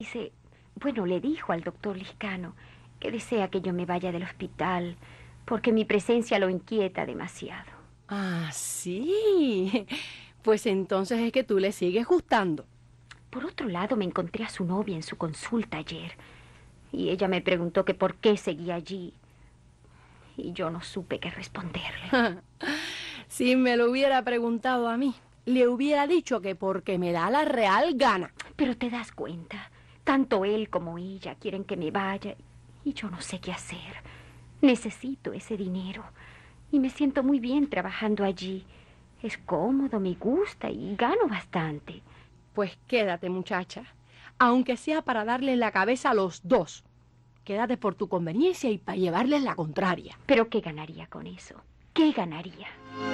Dice, bueno, le dijo al doctor Liscano que desea que yo me vaya del hospital porque mi presencia lo inquieta demasiado. Ah, sí. Pues entonces es que tú le sigues gustando. Por otro lado, me encontré a su novia en su consulta ayer y ella me preguntó que por qué seguía allí y yo no supe qué responderle. Si me lo hubiera preguntado a mí, le hubiera dicho que porque me da la real gana. Pero te das cuenta, tanto él como ella quieren que me vaya y yo no sé qué hacer. Necesito ese dinero y me siento muy bien trabajando allí. Es cómodo, me gusta y gano bastante. Pues quédate, muchacha, aunque sea para darles la cabeza a los dos. Quédate por tu conveniencia y para llevarles la contraria. Pero ¿qué ganaría con eso? ¿Qué ganaría?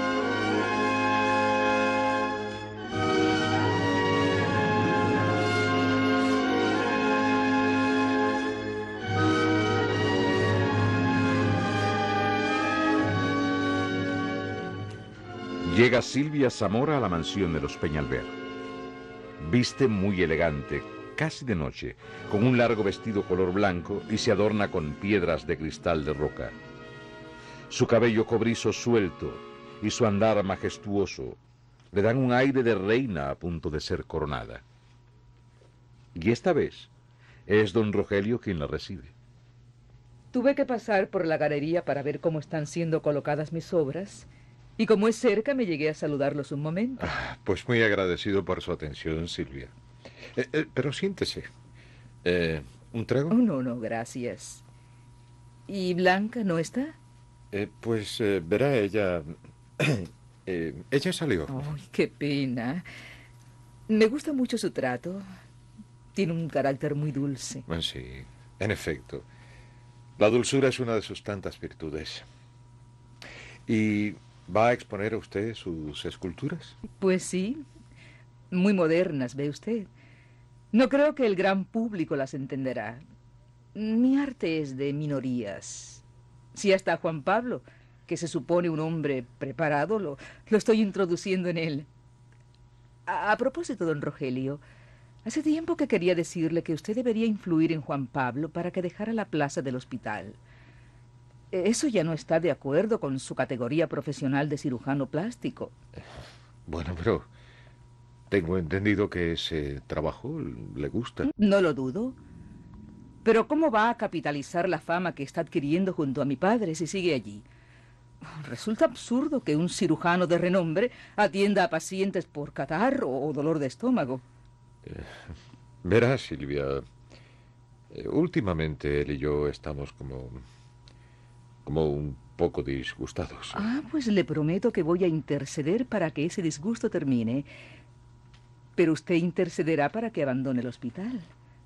Llega Silvia Zamora a la mansión de los Peñalver. Viste muy elegante, casi de noche, con un largo vestido color blanco y se adorna con piedras de cristal de roca. Su cabello cobrizo suelto y su andar majestuoso le dan un aire de reina a punto de ser coronada. Y esta vez es don Rogelio quien la recibe. Tuve que pasar por la galería para ver cómo están siendo colocadas mis obras, y como es cerca, me llegué a saludarlos un momento. Pues muy agradecido por su atención, Silvia. Pero siéntese. ¿Un trago? Oh, no, no, gracias. ¿Y Blanca no está? Pues verá, ella... ella salió. Ay, qué pena. Me gusta mucho su trato. Tiene un carácter muy dulce. Sí, en efecto. La dulzura es una de sus tantas virtudes. ¿Y va a exponer a usted sus esculturas? Pues sí, muy modernas, ve usted. No creo que el gran público las entenderá. Mi arte es de minorías. Si hasta Juan Pablo, que se supone un hombre preparado, lo estoy introduciendo en él. A propósito, don Rogelio, hace tiempo que quería decirle que usted debería influir en Juan Pablo para que dejara la plaza del hospital. Eso ya no está de acuerdo con su categoría profesional de cirujano plástico. Bueno, pero tengo entendido que ese trabajo le gusta. No lo dudo. Pero ¿cómo va a capitalizar la fama que está adquiriendo junto a mi padre si sigue allí? Resulta absurdo que un cirujano de renombre atienda a pacientes por catarro o dolor de estómago. Verá, Silvia, últimamente él y yo estamos como un poco disgustados. Ah, pues le prometo que voy a interceder para que ese disgusto termine. Pero usted intercederá para que abandone el hospital.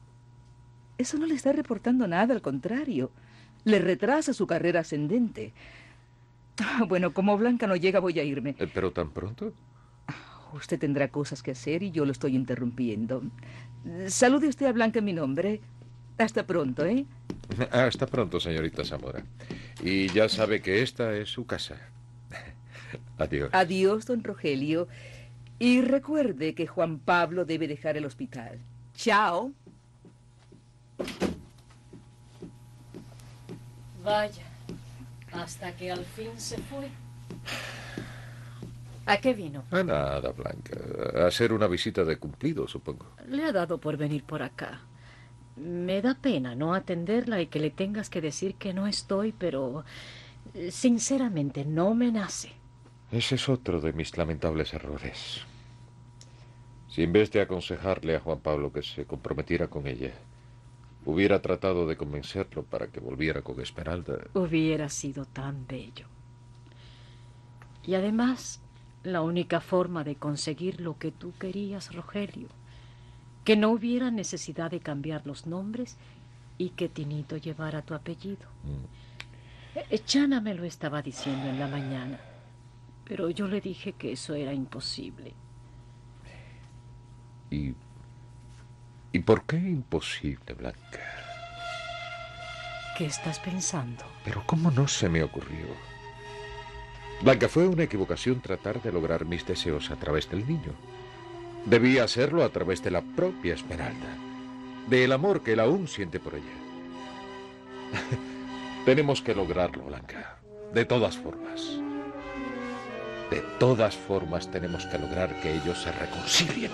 Eso no le está reportando nada, al contrario. Le retrasa su carrera ascendente. Bueno, como Blanca no llega, voy a irme. ¿Pero tan pronto? Usted tendrá cosas que hacer y yo lo estoy interrumpiendo. Salude usted a Blanca en mi nombre. Hasta pronto, ¿eh? Hasta pronto, señorita Zamora. Y ya sabe que esta es su casa. Adiós. Adiós, don Rogelio. Y recuerde que Juan Pablo debe dejar el hospital. Chao. Vaya, hasta que al fin se fue. ¿A qué vino? A nada, Blanca. A hacer una visita de cumplido, supongo. Le ha dado por venir por acá. Me da pena no atenderla y que le tengas que decir que no estoy, pero sinceramente no me nace. Ese es otro de mis lamentables errores. Si en vez de aconsejarle a Juan Pablo que se comprometiera con ella, hubiera tratado de convencerlo para que volviera con Esmeralda... Hubiera sido tan bello. Y además, la única forma de conseguir lo que tú querías, Rogelio, que no hubiera necesidad de cambiar los nombres y que Tinito llevara tu apellido. Chana me lo estaba diciendo en la mañana, pero yo le dije que eso era imposible. ¿Y por qué imposible, Blanca? ¿Qué estás pensando? Pero ¿cómo no se me ocurrió? Blanca, fue una equivocación tratar de lograr mis deseos a través del niño. Debía hacerlo a través de la propia Esmeralda. del amor que él aún siente por ella. Tenemos que lograrlo, Blanca. De todas formas. De todas formas tenemos que lograr que ellos se reconcilien.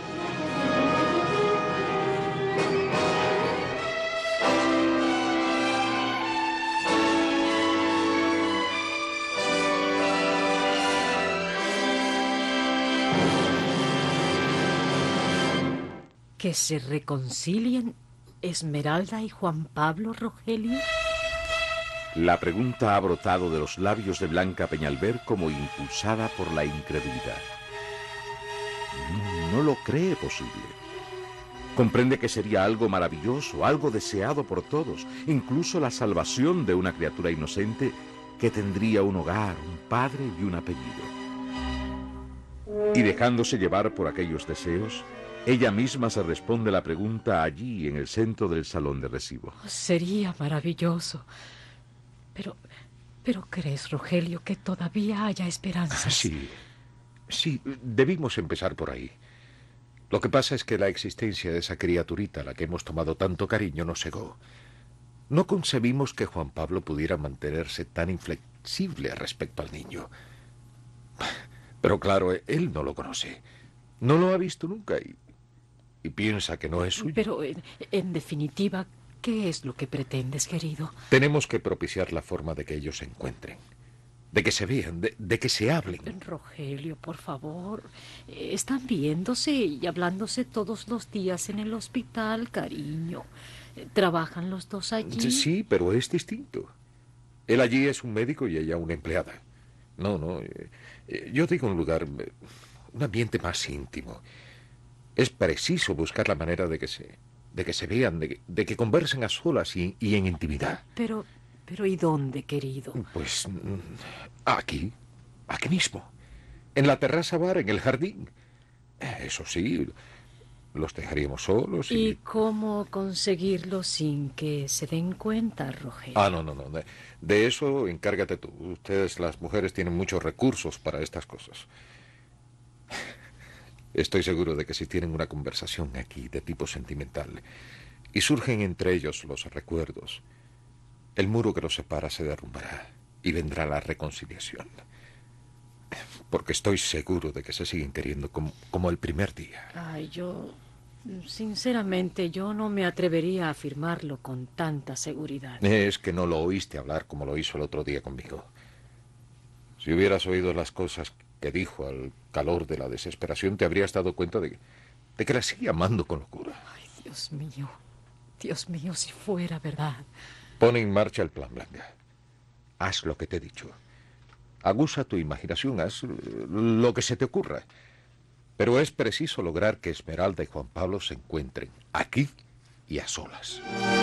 ¿Que se reconcilien Esmeralda y Juan Pablo, Rogelio? La pregunta ha brotado de los labios de Blanca Peñalver como impulsada por la incredulidad. No lo cree posible. Comprende que sería algo maravilloso, algo deseado por todos, incluso la salvación de una criatura inocente que tendría un hogar, un padre y un apellido. Y dejándose llevar por aquellos deseos, ella misma se responde la pregunta allí, en el centro del salón de recibo. Sería maravilloso. Pero ¿crees, Rogelio, que todavía haya esperanzas? Sí, debimos empezar por ahí. Lo que pasa es que la existencia de esa criaturita a la que hemos tomado tanto cariño nos cegó. No concebimos que Juan Pablo pudiera mantenerse tan inflexible respecto al niño. Pero claro, él no lo conoce. No lo ha visto nunca y piensa que no es suyo. Pero, en definitiva, ¿qué es lo que pretendes, querido? Tenemos que propiciar la forma de que ellos se encuentren, de que se vean, de que se hablen. Rogelio, por favor. Están viéndose y hablándose todos los días en el hospital, cariño. ¿Trabajan los dos allí? Sí, pero es distinto. Él allí es un médico y ella una empleada. No, yo digo un lugar, un ambiente más íntimo. Es preciso buscar la manera de que se vean, de que conversen a solas y en intimidad. Pero ¿y dónde, querido? Pues aquí mismo, en la terraza bar, en el jardín. Eso sí, los dejaríamos solos y... ¿Y cómo conseguirlo sin que se den cuenta, Rogelio? No. De eso encárgate tú. Ustedes, las mujeres, tienen muchos recursos para estas cosas. Estoy seguro de que si tienen una conversación aquí de tipo sentimental y surgen entre ellos los recuerdos, el muro que los separa se derrumbará y vendrá la reconciliación. Porque estoy seguro de que se siguen queriendo como el primer día. Sinceramente, yo no me atrevería a afirmarlo con tanta seguridad. Es que no lo oíste hablar como lo hizo el otro día conmigo. Si hubieras oído las cosas que dijo al calor de la desesperación, te habrías dado cuenta de que la sigue amando con locura. Ay, Dios mío, si fuera verdad. Pon en marcha el plan, Blanca. Haz lo que te he dicho. Aguza tu imaginación, haz lo que se te ocurra. Pero es preciso lograr que Esmeralda y Juan Pablo se encuentren aquí y a solas.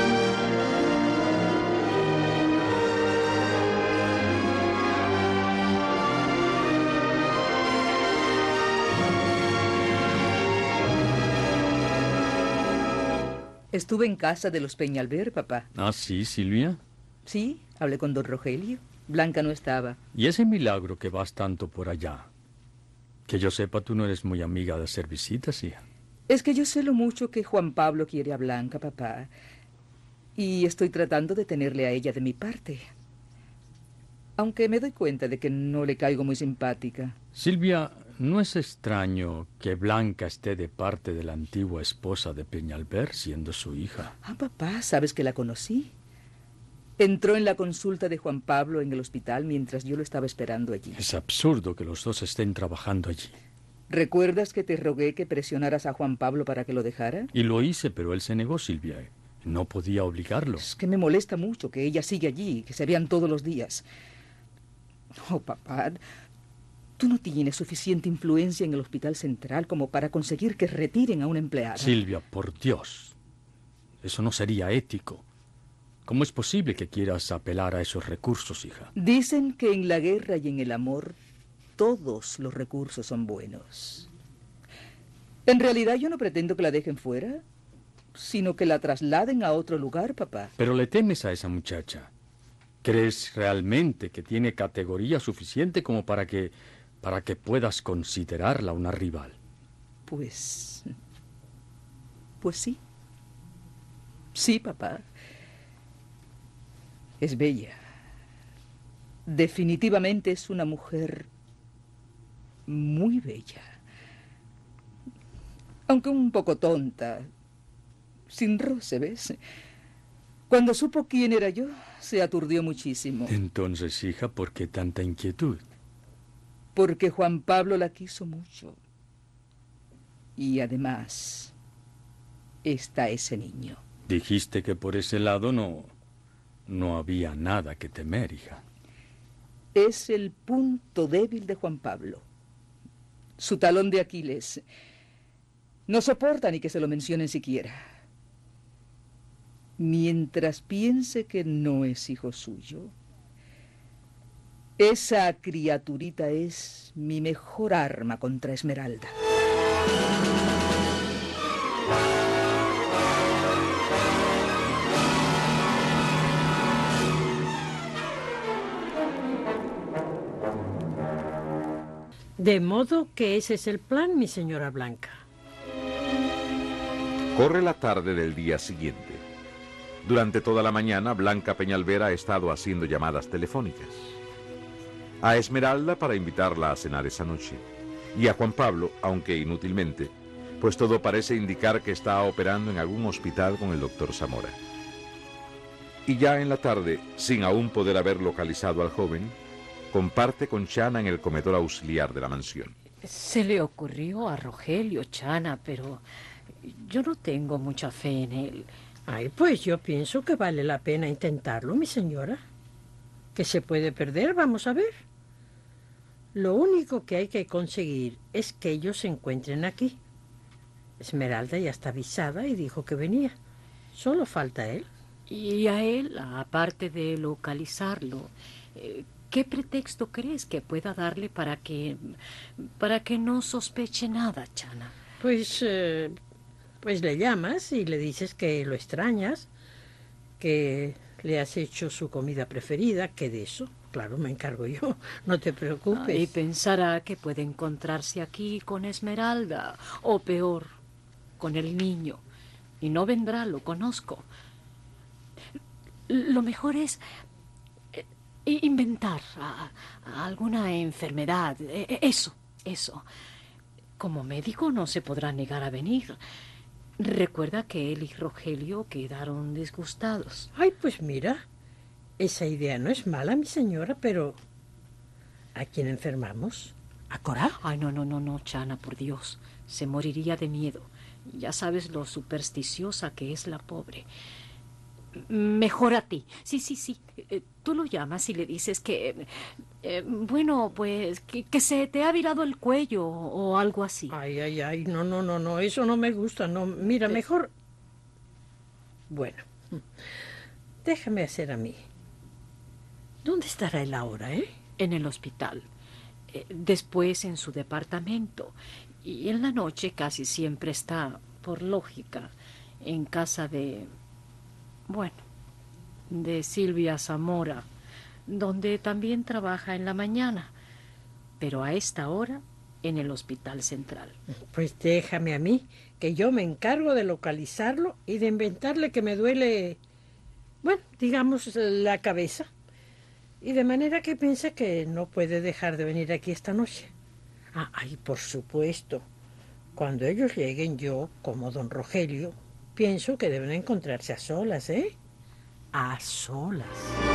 Estuve en casa de los Peñalver, papá. Ah, sí, Silvia. Sí, hablé con don Rogelio. Blanca no estaba. ¿Y ese milagro que vas tanto por allá? Que yo sepa, tú no eres muy amiga de hacer visitas, hija. Es que yo sé lo mucho que Juan Pablo quiere a Blanca, papá. Y estoy tratando de tenerle a ella de mi parte. Aunque me doy cuenta de que no le caigo muy simpática. Silvia, ¿no es extraño que Blanca esté de parte de la antigua esposa de Peñalver, siendo su hija? Papá, ¿sabes que la conocí? Entró en la consulta de Juan Pablo en el hospital mientras yo lo estaba esperando allí. Es absurdo que los dos estén trabajando allí. ¿Recuerdas que te rogué que presionaras a Juan Pablo para que lo dejara? Y lo hice, pero él se negó, Silvia. No podía obligarlo. Es que me molesta mucho que ella siga allí, que se vean todos los días. Papá, tú no tienes suficiente influencia en el hospital central como para conseguir que retiren a una empleada. Silvia, por Dios. Eso no sería ético. ¿Cómo es posible que quieras apelar a esos recursos, hija? Dicen que en la guerra y en el amor todos los recursos son buenos. En realidad yo no pretendo que la dejen fuera, sino que la trasladen a otro lugar, papá. Pero le temes a esa muchacha. ¿Crees realmente que tiene categoría suficiente como para que puedas considerarla una rival? Pues sí. Sí, papá. Es bella. Definitivamente es una mujer muy bella. Aunque un poco tonta. Sin roce, ¿ves? Cuando supo quién era yo, se aturdió muchísimo. Entonces, hija, ¿por qué tanta inquietud? Porque Juan Pablo la quiso mucho. Y además, está ese niño. Dijiste que por ese lado no había nada que temer, hija. Es el punto débil de Juan Pablo. Su talón de Aquiles. No soporta ni que se lo mencionen siquiera. Mientras piense que no es hijo suyo, esa criaturita es mi mejor arma contra Esmeralda. De modo que ese es el plan, mi señora Blanca. Corre la tarde del día siguiente. Durante toda la mañana, Blanca Peñalver ha estado haciendo llamadas telefónicas. A Esmeralda para invitarla a cenar esa noche. Y a Juan Pablo, aunque inútilmente, pues todo parece indicar que está operando en algún hospital con el doctor Zamora. Y ya en la tarde, sin aún poder haber localizado al joven, comparte con Chana en el comedor auxiliar de la mansión. Se le ocurrió a Rogelio, Chana, pero yo no tengo mucha fe en él. Ay, pues yo pienso que vale la pena intentarlo, mi señora. ¿Qué se puede perder? Vamos a ver. Lo único que hay que conseguir es que ellos se encuentren aquí. Esmeralda ya está avisada y dijo que venía. Solo falta él. Y a él, aparte de localizarlo, ¿qué pretexto crees que pueda darle para que no sospeche nada, Chana? Pues le llamas y le dices que lo extrañas, que le has hecho su comida preferida, que de eso, claro, me encargo yo, no te preocupes. Y pensará que puede encontrarse aquí con Esmeralda, o peor, con el niño. Y no vendrá, lo conozco. Lo mejor es inventar alguna enfermedad. Eso. Como médico no se podrá negar a venir. Recuerda que él y Rogelio quedaron disgustados. Ay, pues mira, esa idea no es mala, mi señora, pero ¿a quién enfermamos? ¿A Cora? Ay, no, Chana, por Dios. Se moriría de miedo. Ya sabes lo supersticiosa que es la pobre. Mejor a ti. Sí. Tú lo llamas y le dices que... bueno, pues que se te ha virado el cuello o algo así. Ay, no, eso no me gusta, no. Mira, mejor... Bueno, déjame hacer a mí. ¿Dónde estará él ahora, En el hospital. Después en su departamento. Y en la noche casi siempre está, por lógica, en casa de... Bueno, de Silvia Zamora, donde también trabaja en la mañana, pero a esta hora en el Hospital Central. Pues déjame a mí, que yo me encargo de localizarlo y de inventarle que me duele, bueno, digamos, la cabeza. Y de manera que piense que no puede dejar de venir aquí esta noche. Ay, por supuesto. Cuando ellos lleguen, yo, como don Rogelio, pienso que deben encontrarse a solas, A solas.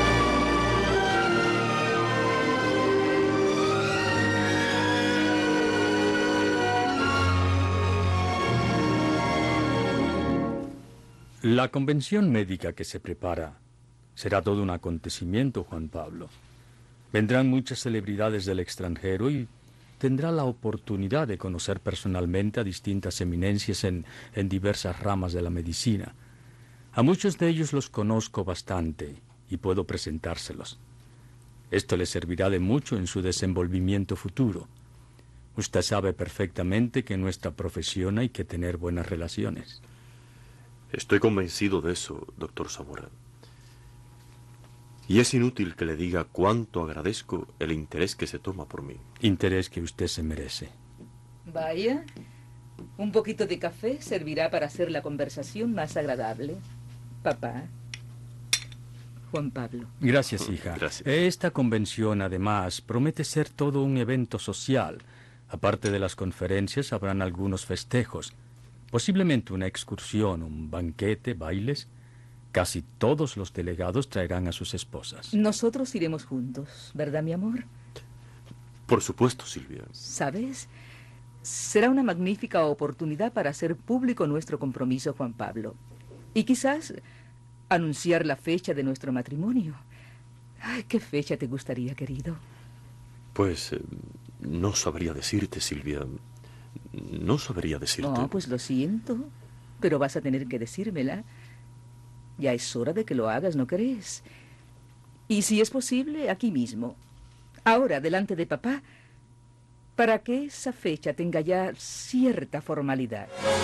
La convención médica que se prepara será todo un acontecimiento, Juan Pablo. Vendrán muchas celebridades del extranjero y tendrá la oportunidad de conocer personalmente a distintas eminencias en diversas ramas de la medicina. A muchos de ellos los conozco bastante y puedo presentárselos. Esto le servirá de mucho en su desenvolvimiento futuro. Usted sabe perfectamente que en nuestra profesión hay que tener buenas relaciones. Estoy convencido de eso, doctor Zamora. Y es inútil que le diga cuánto agradezco el interés que se toma por mí. Interés que usted se merece. Vaya, un poquito de café servirá para hacer la conversación más agradable. Papá. Juan Pablo. Gracias, hija. Gracias. Esta convención, además, promete ser todo un evento social. Aparte de las conferencias, habrán algunos festejos. Posiblemente una excursión, un banquete, bailes. Casi todos los delegados traerán a sus esposas. Nosotros iremos juntos, ¿verdad, mi amor? Por supuesto, Silvia. ¿Sabes? Será una magnífica oportunidad para hacer público nuestro compromiso, Juan Pablo. Y quizás anunciar la fecha de nuestro matrimonio. Ay, ¿qué fecha te gustaría, querido? Pues no sabría decirte, Silvia. No sabría decirte. No, pues lo siento, pero vas a tener que decírmela. Ya es hora de que lo hagas, ¿no crees? Y si es posible, aquí mismo. Ahora, delante de papá, para que esa fecha tenga ya cierta formalidad.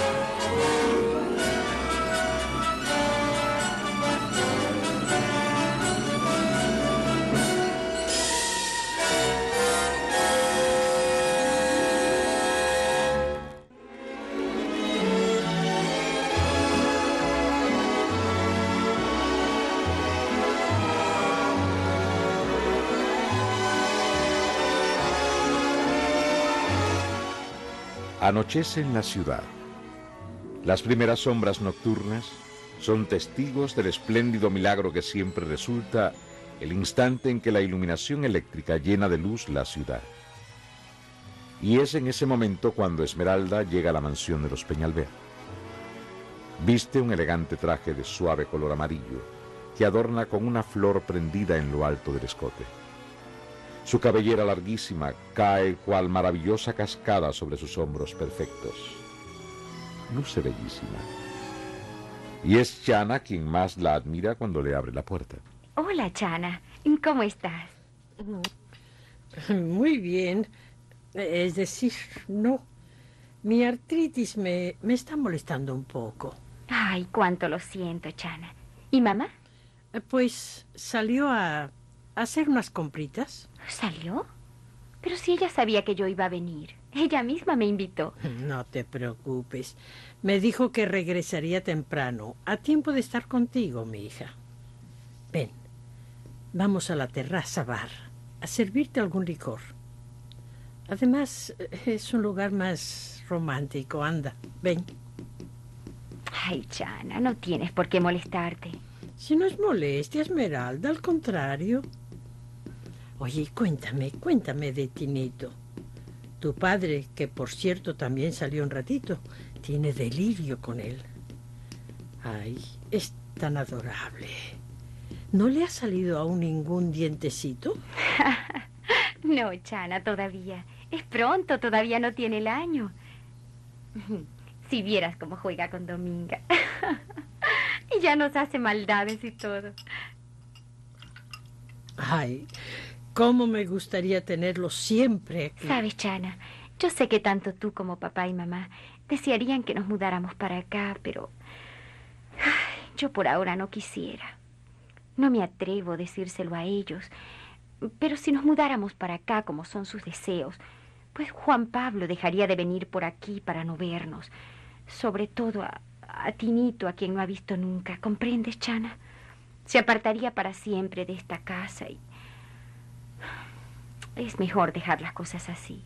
Anochece en la ciudad. Las primeras sombras nocturnas son testigos del espléndido milagro que siempre resulta el instante en que la iluminación eléctrica llena de luz la ciudad. Y es en ese momento cuando Esmeralda llega a la mansión de los Peñalver. Viste un elegante traje de suave color amarillo que adorna con una flor prendida en lo alto del escote. Su cabellera larguísima cae cual maravillosa cascada sobre sus hombros perfectos. Luce bellísima. Y es Chana quien más la admira cuando le abre la puerta. Hola, Chana. ¿Cómo estás? Muy bien. Es decir, no. Mi artritis me está molestando un poco. Ay, cuánto lo siento, Chana. ¿Y mamá? Pues salió a hacer unas compritas. ¿Salió? Pero si ella sabía que yo iba a venir. Ella misma me invitó. No te preocupes. Me dijo que regresaría temprano, a tiempo de estar contigo, mi hija. Ven, vamos a la terraza bar a servirte algún licor. Además, es un lugar más romántico. Anda, ven. Ay, Chana, no tienes por qué molestarte. Si no es molestia, Esmeralda, al contrario. Oye, cuéntame de Tinito. Tu padre, que por cierto también salió un ratito, tiene delirio con él. Ay, es tan adorable. ¿No le ha salido aún ningún dientecito? No, Chana, todavía. Es pronto, todavía no tiene el año. Si vieras cómo juega con Dominga. Y ya nos hace maldades y todo. Ay, cómo me gustaría tenerlo siempre aquí. Sabes, Chana, yo sé que tanto tú como papá y mamá desearían que nos mudáramos para acá, pero yo por ahora no quisiera. No me atrevo a decírselo a ellos. Pero si nos mudáramos para acá como son sus deseos, pues Juan Pablo dejaría de venir por aquí para no vernos. Sobre todo a Tinito, a quien no ha visto nunca. ¿Comprendes, Chana? Se apartaría para siempre de esta casa y es mejor dejar las cosas así.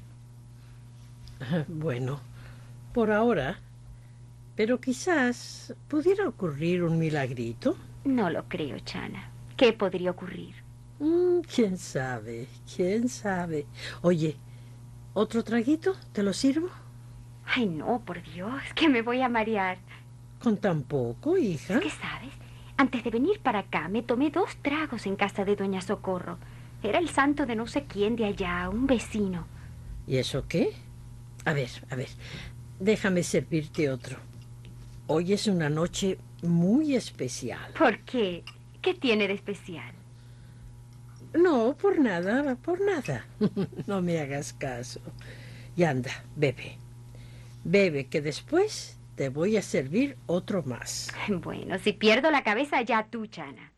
Bueno, por ahora. Pero quizás pudiera ocurrir un milagrito. No lo creo, Chana. ¿Qué podría ocurrir? ¿Quién sabe? ¿Quién sabe? Oye, ¿otro traguito? ¿Te lo sirvo? Ay, no, por Dios, que me voy a marear. ¿Con tan poco, hija? Es que, ¿sabes? Antes de venir para acá, me tomé 2 tragos en casa de doña Socorro. Era el santo de no sé quién de allá, un vecino. ¿Y eso qué? A ver, déjame servirte otro. Hoy es una noche muy especial. ¿Por qué? ¿Qué tiene de especial? No, por nada, por nada. No me hagas caso. Y anda, bebe. Bebe, que después te voy a servir otro más. Bueno, si pierdo la cabeza, ya tú, Chana.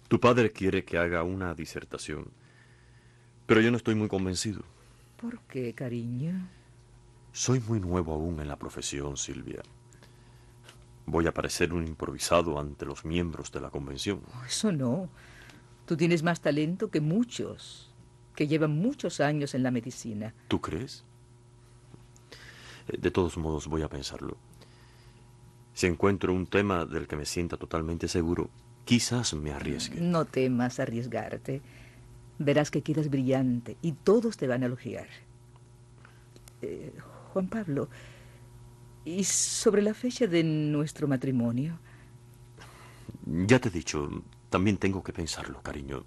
Tu padre quiere que haga una disertación, pero yo no estoy muy convencido. ¿Por qué, cariño? Soy muy nuevo aún en la profesión, Silvia. Voy a parecer un improvisado ante los miembros de la convención. Eso no. Tú tienes más talento que muchos, que llevan muchos años en la medicina. ¿Tú crees? De todos modos, voy a pensarlo. Si encuentro un tema del que me sienta totalmente seguro, quizás me arriesgue. No temas arriesgarte. Verás que quedas brillante y todos te van a elogiar. Juan Pablo, ¿y sobre la fecha de nuestro matrimonio? Ya te he dicho, también tengo que pensarlo, cariño.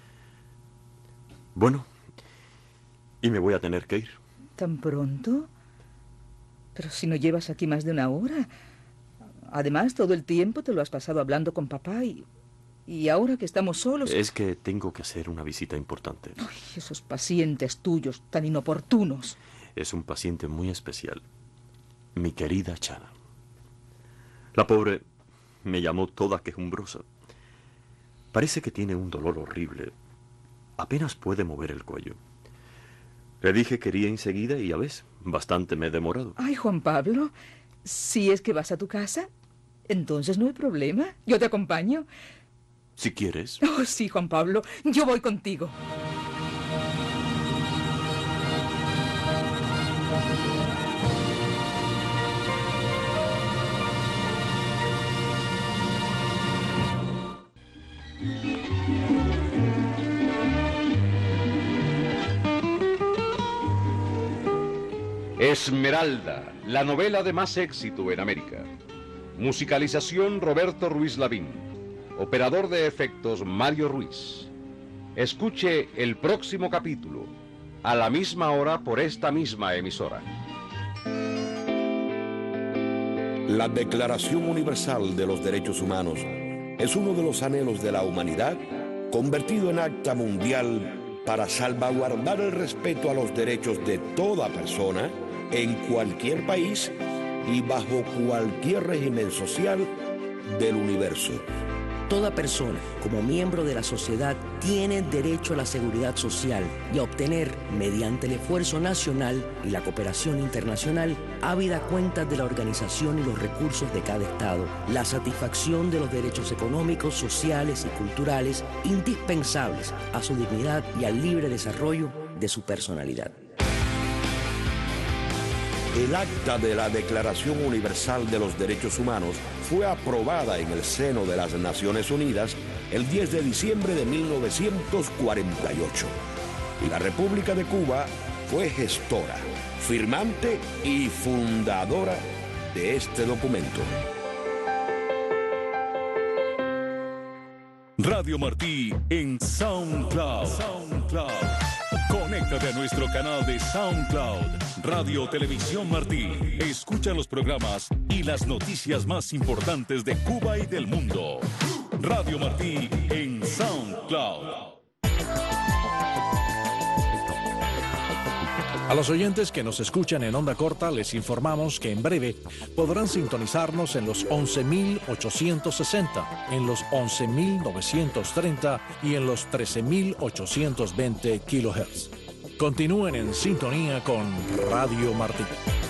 Bueno, y me voy a tener que ir. ¿Tan pronto? Pero si no llevas aquí más de una hora. Además, todo el tiempo te lo has pasado hablando con papá y ahora que estamos solos... Es que tengo que hacer una visita importante. Ay, esos pacientes tuyos tan inoportunos. Es un paciente muy especial. Mi querida Chana. La pobre me llamó toda quejumbrosa. Parece que tiene un dolor horrible. Apenas puede mover el cuello. Le dije que iría enseguida y ya ves, bastante me he demorado. Ay, Juan Pablo, si es que vas a tu casa, entonces no hay problema. Yo te acompaño. Si quieres. Oh, sí, Juan Pablo, yo voy contigo. Esmeralda, la novela de más éxito en América. Musicalización Roberto Ruiz Lavín. Operador de efectos Mario Ruiz. Escuche el próximo capítulo, a la misma hora por esta misma emisora. La Declaración Universal de los Derechos Humanos es uno de los anhelos de la humanidad convertido en acta mundial para salvaguardar el respeto a los derechos de toda persona en cualquier país y bajo cualquier régimen social del universo. Toda persona, como miembro de la sociedad, tiene derecho a la seguridad social y a obtener, mediante el esfuerzo nacional y la cooperación internacional, ávida cuenta de la organización y los recursos de cada Estado, la satisfacción de los derechos económicos, sociales y culturales indispensables a su dignidad y al libre desarrollo de su personalidad. El acta de la Declaración Universal de los Derechos Humanos fue aprobada en el seno de las Naciones Unidas el 10 de diciembre de 1948. Y la República de Cuba fue gestora, firmante y fundadora de este documento. Radio Martí en SoundCloud. Conéctate a nuestro canal de SoundCloud, Radio Televisión Martí. Escucha los programas y las noticias más importantes de Cuba y del mundo. Radio Martí en SoundCloud. A los oyentes que nos escuchan en onda corta les informamos que en breve podrán sintonizarnos en los 11.860, en los 11.930 y en los 13.820 kHz. Continúen en sintonía con Radio Martí.